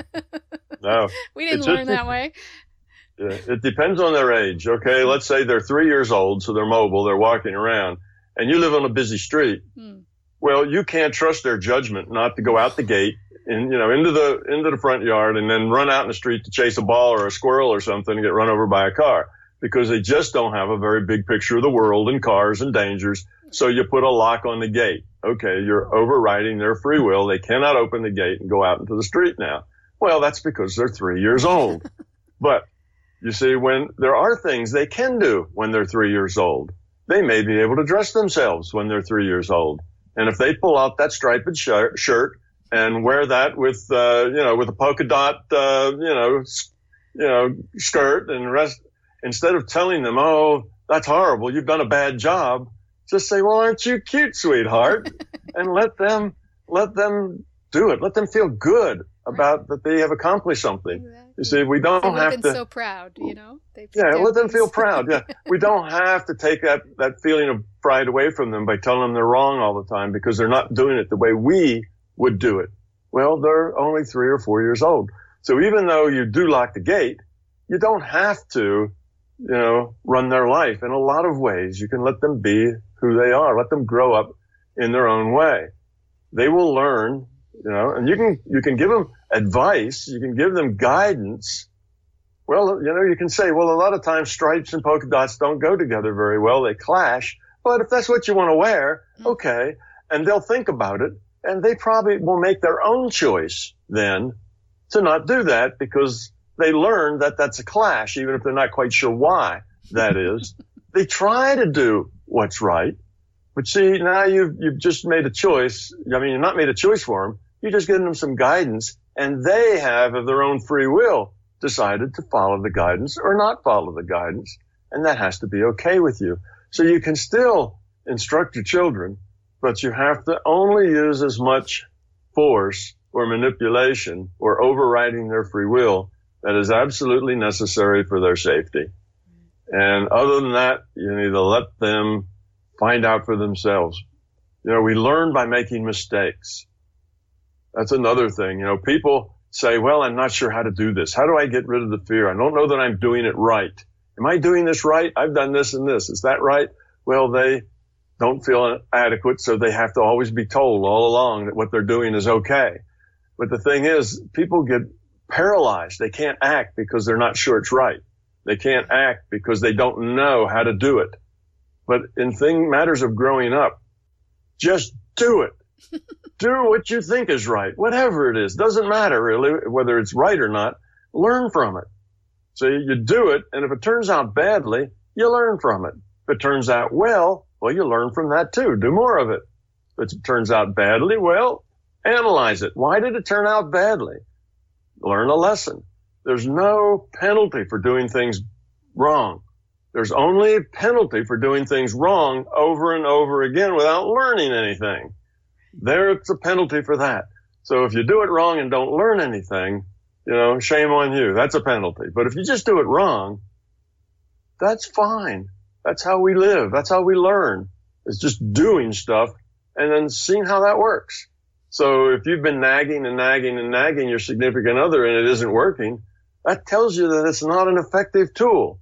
no, we didn't learn just, that way. Yeah, it depends on their age. Okay, let's say they're three years old, so they're mobile, they're walking around, and you live on a busy street. Hmm. Well, you can't trust their judgment not to go out the gate. And, you know, into the, into the front yard and then run out in the street to chase a ball or a squirrel or something and get run over by a car because they just don't have a very big picture of the world and cars and dangers. So you put a lock on the gate. Okay. You're overriding their free will. They cannot open the gate and go out into the street now. Well, that's because they're three years old. But you see, when there are things they can do when they're three years old, they may be able to dress themselves when they're three years old. And if they pull out that striped shirt, shirt and wear that with, uh, you know, with a polka dot, uh, you know, you know, skirt and rest, instead of telling them, oh, that's horrible, you've done a bad job, just say, well, aren't you cute, sweetheart? And let them, let them do it. Let them feel good about that they have accomplished something. Exactly. You see, we don't They've have been to. so proud, you know. They've yeah, let them feel proud. Yeah, we don't have to take that that feeling of pride away from them by telling them they're wrong all the time because they're not doing it the way we would do it. Well, they're only three or four years old. So even though you do lock the gate, you don't have to, you know, run their life. In a lot of ways, you can let them be who they are. Let them grow up in their own way. They will learn, you know, and you can, you can give them advice. You can give them guidance. Well, you know, you can say, well, a lot of times stripes and polka dots don't go together very well. They clash. But if that's what you want to wear, okay. And they'll think about it. And they probably will make their own choice then to not do that because they learn that that's a clash, even if they're not quite sure why that is. They try to do what's right. But see, now you've, you've just made a choice. I mean, you've not made a choice for them. You're just giving them some guidance and they have of their own free will decided to follow the guidance or not follow the guidance. And that has to be okay with you. So you can still instruct your children, but you have to only use as much force or manipulation or overriding their free will that is absolutely necessary for their safety. And other than that, you need to let them find out for themselves. You know, we learn by making mistakes. That's another thing. You know, people say, well, I'm not sure how to do this. How do I get rid of the fear? I don't know that I'm doing it right. Am I doing this right? I've done this and this. Is that right? Well, they don't feel adequate, so they have to always be told all along that what they're doing is okay. But the thing is, people get paralyzed. They can't act because they're not sure it's right. They can't act because they don't know how to do it. But in thing matters of growing up, just do it. Do what you think is right, whatever it is. Doesn't matter really whether it's right or not. Learn from it. So you do it, and if it turns out badly, you learn from it. If it turns out well, well, you learn from that too. Do more of it. If it turns out badly, well, analyze it. Why did it turn out badly? Learn a lesson. There's no penalty for doing things wrong. There's only a penalty for doing things wrong over and over again without learning anything. There's a penalty for that. So if you do it wrong and don't learn anything, you know, shame on you. That's a penalty. But if you just do it wrong, that's fine. That's how we live. That's how we learn. It's just doing stuff and then seeing how that works. So if you've been nagging and nagging and nagging your significant other and it isn't working, that tells you that it's not an effective tool.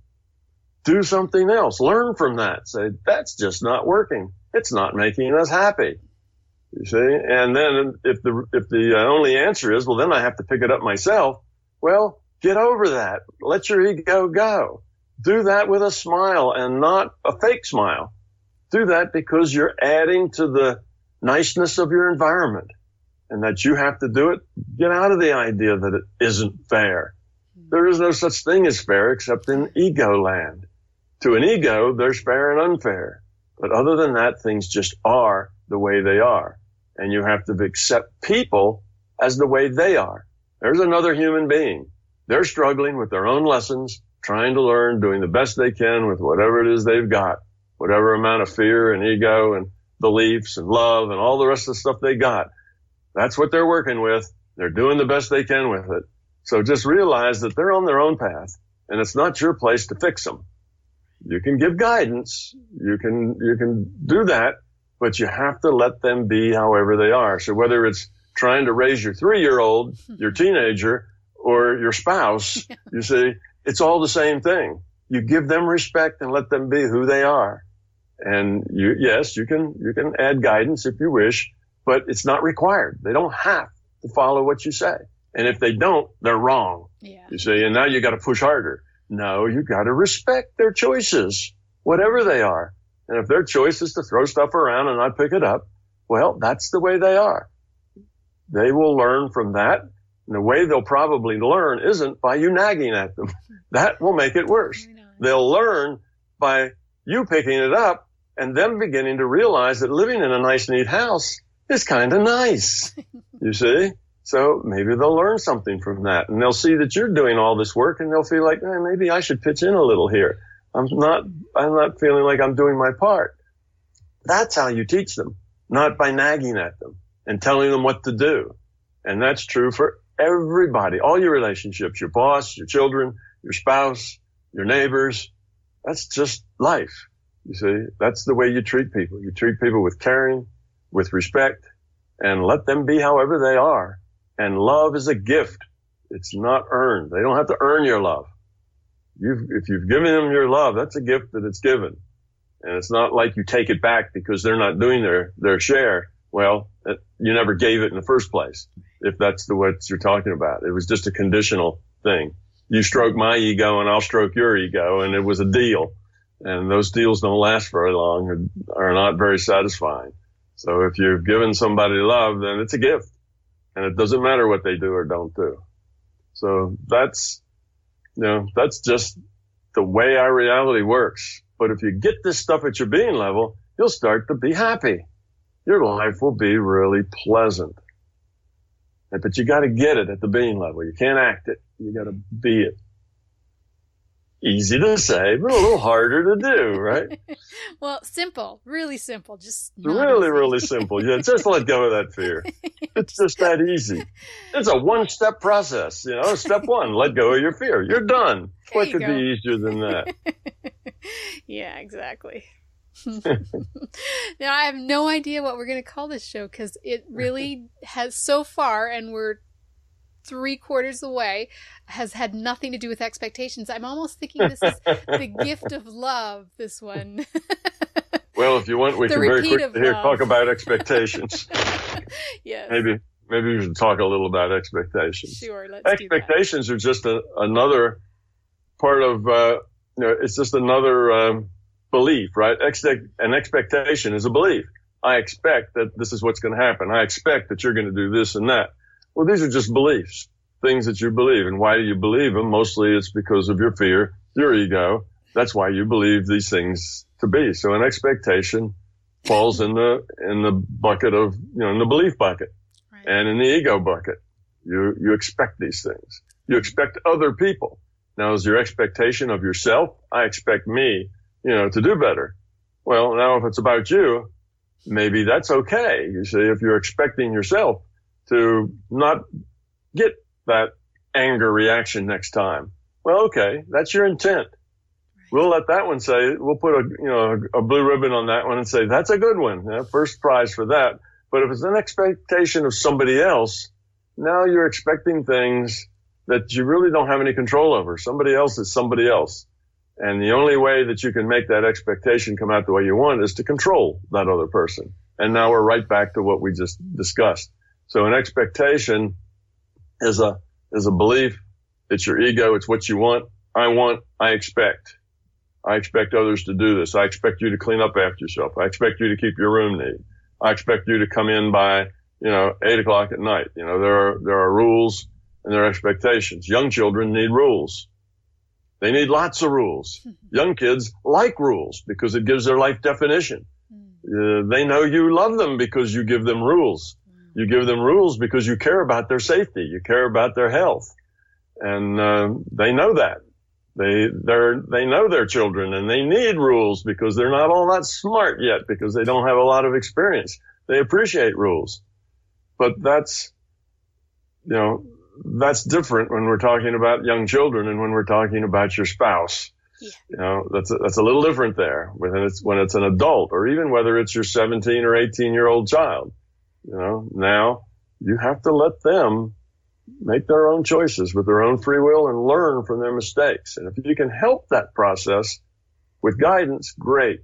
Do something else. Learn from that. Say, that's just not working. It's not making us happy. You see? And then if the, if the only answer is, well, then I have to pick it up myself. Well, get over that. Let your ego go. Do that with a smile and not a fake smile. Do that because you're adding to the niceness of your environment and that you have to do it. Get out of the idea that it isn't fair. There is no such thing as fair except in ego land. To an ego, there's fair and unfair. But other than that, things just are the way they are. And you have to accept people as the way they are. There's another human being. They're struggling with their own lessons, trying to learn, doing the best they can with whatever it is they've got, whatever amount of fear and ego and beliefs and love and all the rest of the stuff they got. That's what they're working with. They're doing the best they can with it. So just realize that they're on their own path, and it's not your place to fix them. You can give guidance. You can, you can do that, but you have to let them be however they are. So whether it's trying to raise your three-year-old, your teenager, or your spouse, you see, it's all the same thing. You give them respect and let them be who they are. And you, yes, you can, you can add guidance if you wish, but it's not required. They don't have to follow what you say. And if they don't, they're wrong. Yeah. You see, and now you got to push harder. No, you got to respect their choices, whatever they are. And if their choice is to throw stuff around and not pick it up, well, that's the way they are. They will learn from that. And the way they'll probably learn isn't by you nagging at them. That will make it worse. They'll learn by you picking it up and them beginning to realize that living in a nice, neat house is kind of nice. You see? So maybe they'll learn something from that, and they'll see that you're doing all this work, and they'll feel like, eh, maybe I should pitch in a little here. I'm not, I'm not feeling like I'm doing my part. That's how you teach them, not by nagging at them and telling them what to do. And that's true for everybody, all your relationships, your boss, your children, your spouse, your neighbors. That's just life. You see, that's the way you treat people. You treat people with caring, with respect, and let them be however they are. And love is a gift. It's not earned. They don't have to earn your love. You've, if you've given them your love, that's a gift that it's given. And it's not like you take it back because they're not doing their, their share. Well, it, you never gave it in the first place, if that's the what you're talking about. It was just a conditional thing. You stroke my ego and I'll stroke your ego, and it was a deal. And those deals don't last very long or are not very satisfying. So if you've given somebody love, then it's a gift. And it doesn't matter what they do or don't do. So that's, you know, that's just the way our reality works. But if you get this stuff at your being level, you'll start to be happy. Your life will be really pleasant. But you got to get it at the being level. You can't act it. You got to be it. Easy to say, but a little harder to do, right? Well, simple, really simple. Just really, easy. really simple. Yeah, just let go of that fear. It's just that easy. It's a one-step process. You know, step one, let go of your fear. You're done. There What you could go. be easier than that? Yeah, exactly. Now, I have no idea what we're going to call this show because it really has so far, and we're three quarters away, has had nothing to do with expectations. I'm almost thinking this is the gift of love, this one. Well, if you want, we The can very repeat quickly of here love. talk about expectations. Yes. Maybe maybe we should talk a little about expectations. Sure, let's do that. Expectations are just a, another part of, uh, you know, it's just another um, belief, right? Ex- an expectation is a belief. I expect that this is what's going to happen. I expect that you're going to do this and that. Well, these are just beliefs, things that you believe. And why do you believe them? Mostly it's because of your fear, your ego. That's why you believe these things to be. So an expectation falls in the in the bucket of, you know, in the belief bucket. Right. And in the ego bucket. You you expect these things. You expect other people. Now, is your expectation of yourself? I expect me, you know, to do better. Well, now if it's about you, maybe that's okay. You see, if you're expecting yourself to not get that anger reaction next time. Well, okay, that's your intent. We'll let that one say, we'll put a, you know, a, a blue ribbon on that one and say, that's a good one. Yeah, first prize for that. But if it's an expectation of somebody else, now you're expecting things that you really don't have any control over. Somebody else is somebody else. And the only way that you can make that expectation come out the way you want is to control that other person. And now we're right back to what we just discussed. So an expectation is a, is a belief. It's your ego. It's what you want. I want, I expect. I expect others to do this. I expect you to clean up after yourself. I expect you to keep your room neat. I expect you to come in by, you know, eight o'clock at night. You know, there are, there are rules and there are expectations. Young children need rules. They need lots of rules. Young kids like rules because it gives their life definition. Uh, they know you love them because you give them rules. You give them rules because you care about their safety. You care about their health. And, uh, they know that. They, they're, they know their children and they need rules because they're not all that smart yet because they don't have a lot of experience. They appreciate rules. But that's, you know, that's different when we're talking about young children and when we're talking about your spouse. Yeah. You know, that's a, that's a little different there when it's, when it's an adult or even whether it's your seventeen or eighteen year old child. You know, now you have to let them make their own choices with their own free will and learn from their mistakes. And if you can help that process with guidance, great.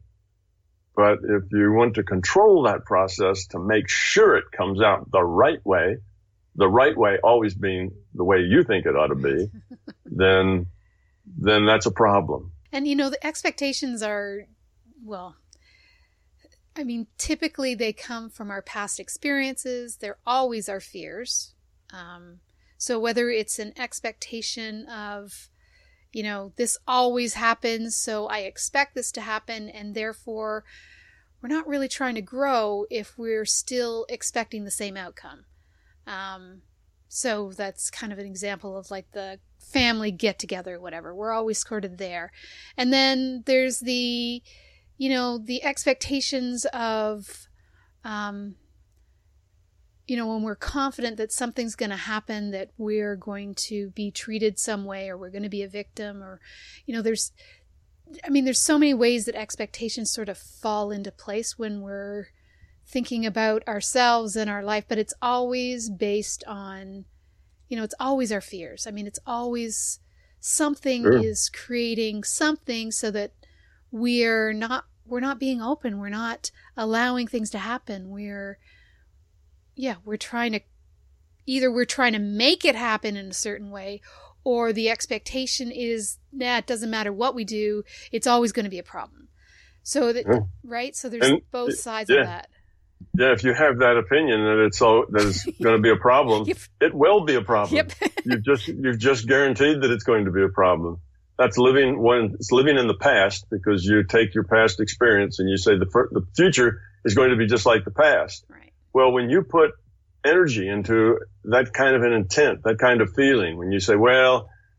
But if you want to control that process to make sure it comes out the right way, the right way always being the way you think it ought to be, then, then that's a problem. And, you know, the expectations are, well, I mean, typically they come from our past experiences. They're always our fears. Um, so whether it's an expectation of, you know, this always happens, so I expect this to happen, and therefore we're not really trying to grow if we're still expecting the same outcome. Um, so that's kind of an example of like the family get together, whatever. We're always sort of there. And then there's the, you know, the expectations of, um, you know, when we're confident that something's going to happen, that we're going to be treated some way, or we're going to be a victim, or, you know, there's, I mean, there's so many ways that expectations sort of fall into place when we're thinking about ourselves and our life, but it's always based on, you know, it's always our fears. I mean, it's always something Sure. is creating something so that we're not, we're not being open. We're not allowing things to happen. We're, yeah, we're trying to, either we're trying to make it happen in a certain way, or the expectation is, nah, it doesn't matter what we do, it's always going to be a problem. So that, Yeah. right? So there's And, both sides yeah. of that. Yeah, if you have that opinion that it's all that it's going to be a problem, Yep. it will be a problem. Yep. you've just you've just guaranteed that it's going to be a problem. That's living when it's living in the past, because you take your past experience and you say the fir- the future is going to be just like the past. Right. Well, when you put energy into that kind of an intent, that kind of feeling, when you say, well,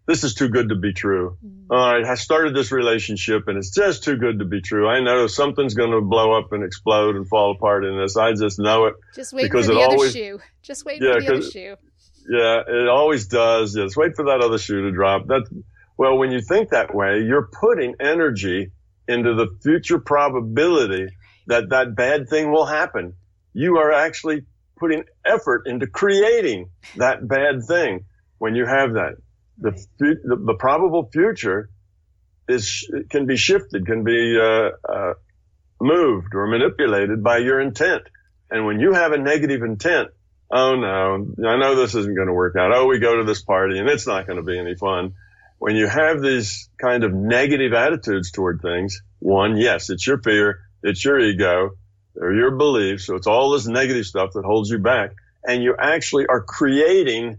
this is too good to be true. Mm-hmm. All right, I started this relationship and it's just too good to be true. I know something's going to blow up and explode and fall apart in this. I just know it. Just wait for the other shoe. Just wait yeah, for the other shoe. Yeah, it always does. Just wait for that other shoe to drop. That, well, when you think that way, you're putting energy into the future probability that that bad thing will happen. You are actually putting effort into creating that bad thing when you have that. The, the, the probable future is, can be shifted, can be, uh, uh, moved or manipulated by your intent. And when you have a negative intent, oh no, I know this isn't going to work out. Oh, we go to this party and it's not going to be any fun. When you have these kind of negative attitudes toward things, one, yes, it's your fear, it's your ego, or your beliefs. So it's all this negative stuff that holds you back. And you actually are creating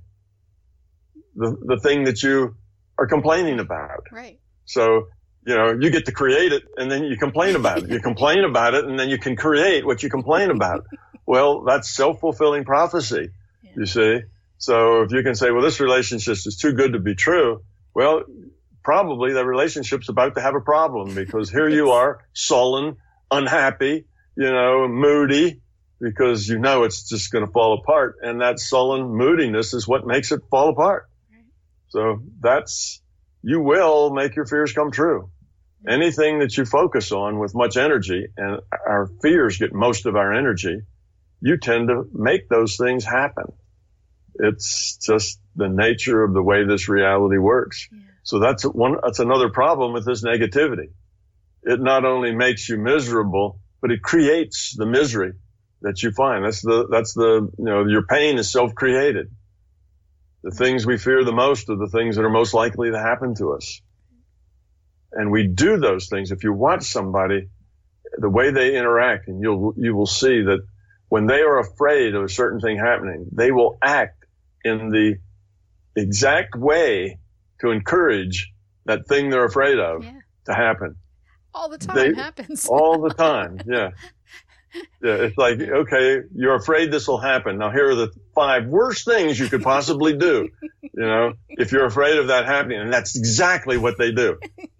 the, the thing that you are complaining about. Right. So, you know, you get to create it and then you complain about it. You complain about it and then you can create what you complain about. Well, that's self-fulfilling prophecy, yeah. You see. So if you can say, well, this relationship is too good to be true, well, probably that relationship's about to have a problem because here you are, sullen, unhappy, you know, moody, because you know it's just going to fall apart. And that sullen moodiness is what makes it fall apart. So that's, you will make your fears come true. Anything that you focus on with much energy, and our fears get most of our energy, you tend to make those things happen. It's just the nature of the way this reality works. Yeah. So that's one, that's another problem with this negativity. It not only makes you miserable, but it creates the misery that you find. That's the, that's the, you know, your pain is self-created. The things we fear the most are the things that are most likely to happen to us. And we do those things. If you watch somebody, the way they interact, and you'll, you will see that when they are afraid of a certain thing happening, they will act in the exact way to encourage that thing they're afraid of yeah. to happen. All the time they, happens. all the time, yeah. Yeah, it's like, okay, you're afraid this will happen. Now here are the five worst things you could possibly do, you know, if you're afraid of that happening. And that's exactly what they do.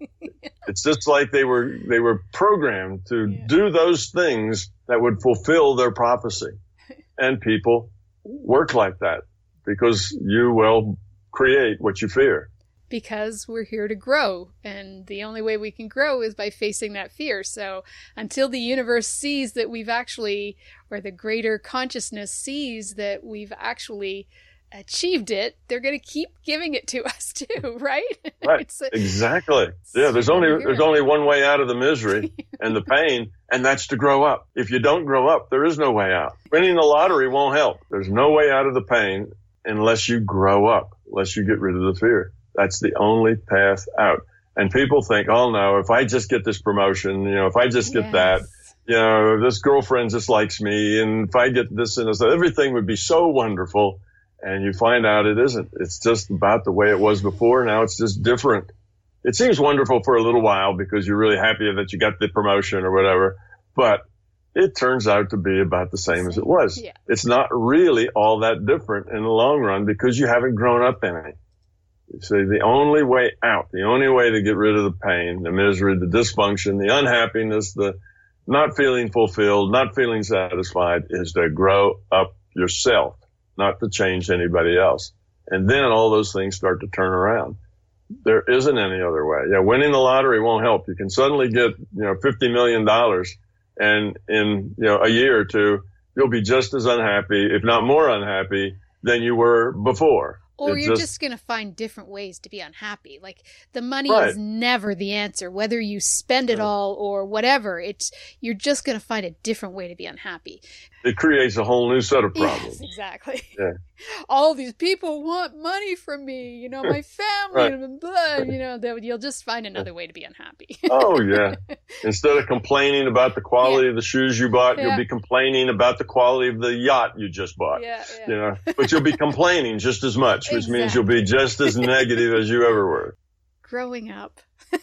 It's just like they were, they were programmed to yeah. do those things that would fulfill their prophecy. And people work like that because you will create what you fear. Because we're here to grow, and the only way we can grow is by facing that fear. So until the universe sees that we've actually, or the greater consciousness sees that we've actually achieved it, they're going to keep giving it to us too, right? Right. It's a, exactly. Yeah. There's only there's only one way out of the misery and the pain, and that's to grow up. If you don't grow up, there is no way out. Winning the lottery won't help. There's no way out of the pain unless you grow up, unless you get rid of the fear. That's the only path out. And people think, oh no, if I just get this promotion, you know, if I just get yes. that, you know, this girlfriend just likes me, and if I get this and this, everything would be so wonderful. And you find out it isn't. It's just about the way it was before. Now it's just different. It seems wonderful for a little while because you're really happy that you got the promotion or whatever, but it turns out to be about the same as it was. Yeah. It's not really all that different in the long run because you haven't grown up in it. You see, the only way out, the only way to get rid of the pain, the misery, the dysfunction, the unhappiness, the not feeling fulfilled, not feeling satisfied is to grow up yourself, not to change anybody else. And then all those things start to turn around. There isn't any other way. Yeah, winning the lottery won't help. You can suddenly get, you know, fifty million dollars, and in, you know, a year or two, you'll be just as unhappy, if not more unhappy, than you were before. Or it's you're just, just going to find different ways to be unhappy. Like, the money right. is never the answer, whether you spend it all or whatever. It's, you're just going to find a different way to be unhappy. It creates a whole new set of problems. Yes, exactly. Yeah. All these people want money from me, you know, my family, right. and blah, you know, they, you'll just find another way to be unhappy. Oh, yeah. Instead of complaining about the quality yeah. of the shoes you bought, yeah. you'll be complaining about the quality of the yacht you just bought. Yeah, yeah. You know, but you'll be complaining just as much, which exactly. means you'll be just as negative as you ever were. Growing up.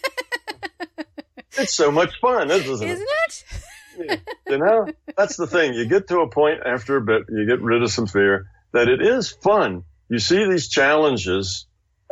It's so much fun, isn't it? Isn't it? Yeah. You know, that's the thing. You get to a point after a bit, you get rid of some fear, that it is fun. You see these challenges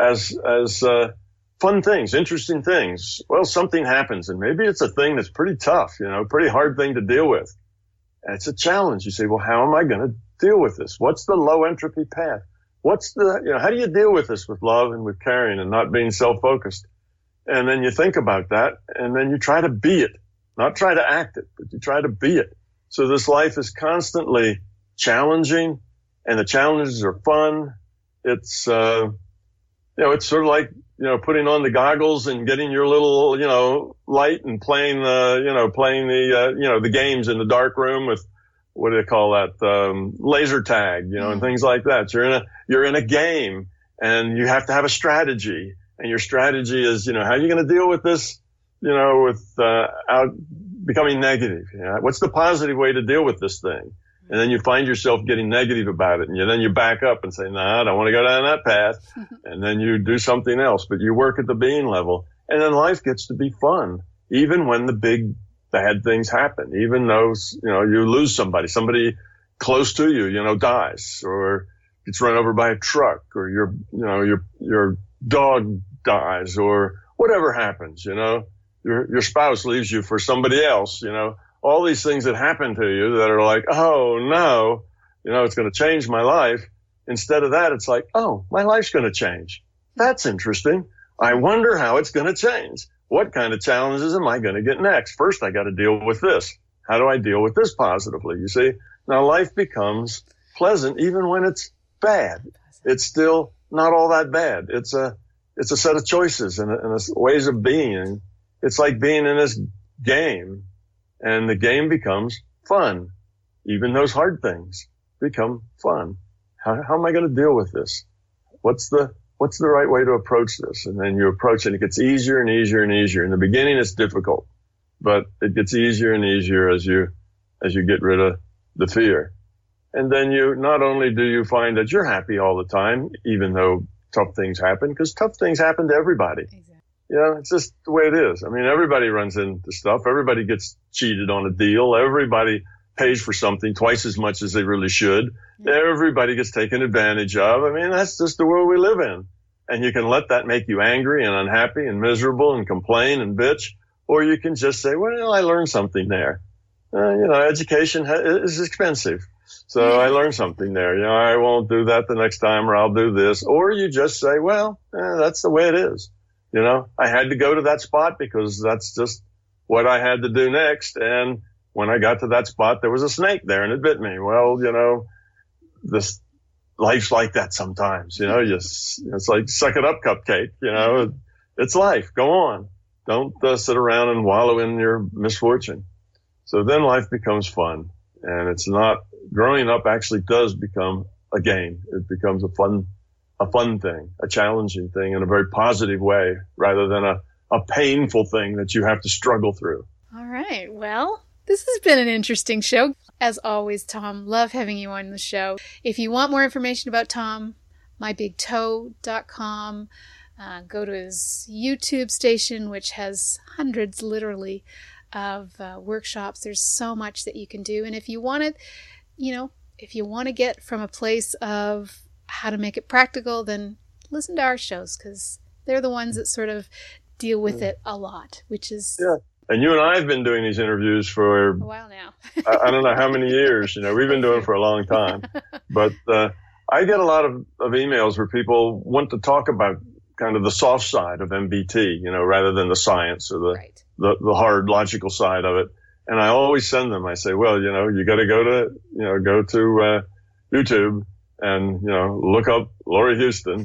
as, as, uh, fun things, interesting things. Well, something happens and maybe it's a thing that's pretty tough, you know, pretty hard thing to deal with. And it's a challenge. You say, well, how am I going to deal with this? What's the low entropy path? What's the, you know, how do you deal with this with love and with caring and not being self-focused? And then you think about that and then you try to be it, not try to act it, but you try to be it. So this life is constantly challenging and the challenges are fun. It's, uh, you know, it's sort of like, you know, putting on the goggles and getting your little, you know, light and playing the, you know, playing the, uh, you know, the games in the dark room with, what do they call that? Um, laser tag, you know, mm. and things like that. You're in a, you're in a game and you have to have a strategy, and your strategy is, you know, how are you going to deal with this, you know, with, uh, out becoming negative? You know, what's the positive way to deal with this thing? And then you find yourself getting negative about it. And you, then you back up and say, no, nah, I don't want to go down that path. And then you do something else, but you work at the being level. And then life gets to be fun, even when the big bad things happen, even though, you know, you lose somebody, somebody close to you, you know, dies or gets run over by a truck, or your, you know, your, your dog dies, or whatever happens, you know, your, your spouse leaves you for somebody else, you know. All these things that happen to you that are like, oh no, you know, it's going to change my life. Instead of that, it's like, oh, my life's going to change. That's interesting. I wonder how it's going to change. What kind of challenges am I going to get next? First, I got to deal with this. How do I deal with this positively? You see, now life becomes pleasant even when it's bad. It's still not all that bad. It's a, it's a set of choices and, a, and a ways of being. It's like being in this game. And the game becomes fun. Even those hard things become fun. How, how am I going to deal with this? What's the, what's the right way to approach this? And then you approach it, and it gets easier and easier and easier. In the beginning, it's difficult, but it gets easier and easier as you, as you get rid of the fear. And then you, not only do you find that you're happy all the time, even though tough things happen, because tough things happen to everybody. Exactly. You know, it's just the way it is. I mean, everybody runs into stuff. Everybody gets cheated on a deal. Everybody pays for something twice as much as they really should. Yeah. Everybody gets taken advantage of. I mean, that's just the world we live in. And you can let that make you angry and unhappy and miserable and complain and bitch. Or you can just say, well, I learned something there. Uh, you know, education ha- is expensive. So yeah. I learned something there. You know, I won't do that the next time, or I'll do this. Or you just say, well, eh, that's the way it is. You know, I had to go to that spot because that's just what I had to do next. And when I got to that spot, there was a snake there and it bit me. Well, you know, this life's like that sometimes, you know, just, it's like suck it up, cupcake, you know, it's life. Go on. Don't uh, sit around and wallow in your misfortune. So then life becomes fun, and it's not, growing up actually does become a game. It becomes a fun a fun thing, a challenging thing in a very positive way, rather than a, a painful thing that you have to struggle through. All right. Well, this has been an interesting show. As always, Tom, love having you on the show. If you want more information about Tom, my big toe dot com. Uh, go to his YouTube station, which has hundreds, literally, of uh, workshops. There's so much that you can do. And if you want to, you know, if you want to get from a place of how to make it practical, then listen to our shows, because they're the ones that sort of deal with it a lot, which is... Yeah. And you and I have been doing these interviews for a while now. I, I don't know how many years. You know, we've been doing it for a long time. But uh, I get a lot of, of emails where people want to talk about kind of the soft side of M B T, you know, rather than the science or the, right. the, the hard logical side of it. And I always send them, I say, well, you know, you got to go to, you know, go to uh, YouTube and, you know, look up Laurie Houston.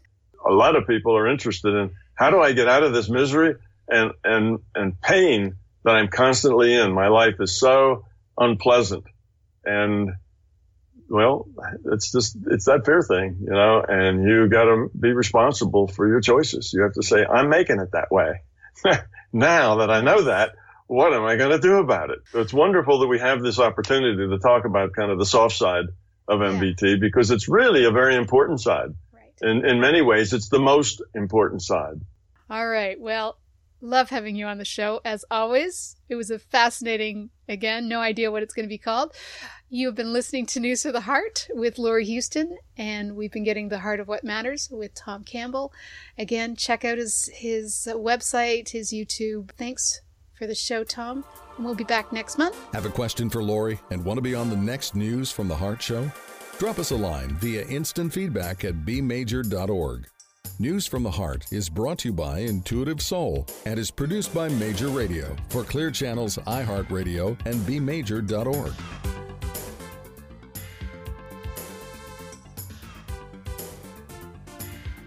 A lot of people are interested in, how do I get out of this misery and, and, and pain that I'm constantly in? My life is so unpleasant. And, well, it's just, it's that fear thing, you know, and you got to be responsible for your choices. You have to say, I'm making it that way. Now that I know that, what am I going to do about it? So it's wonderful that we have this opportunity to talk about kind of the soft side of M B T, yeah. because it's really a very important side. Right. In, in many ways, it's the most important side. All right. Well, Love having you on the show, as always. It was a fascinating, again, no idea what it's going to be called. You have been listening to News for the Heart with Laurie Houston, and we've been getting the heart of what matters with Tom Campbell. Again, check out his, his website, his YouTube. Thanks for the show, Tom, and we'll be back next month. Have a question for Laurie and want to be on the next News from the Heart show? Drop us a line via instant feedback at b major dot org. News from the Heart is brought to you by Intuitive Soul and is produced by Major Radio for Clear Channel's iHeartRadio and b major dot org.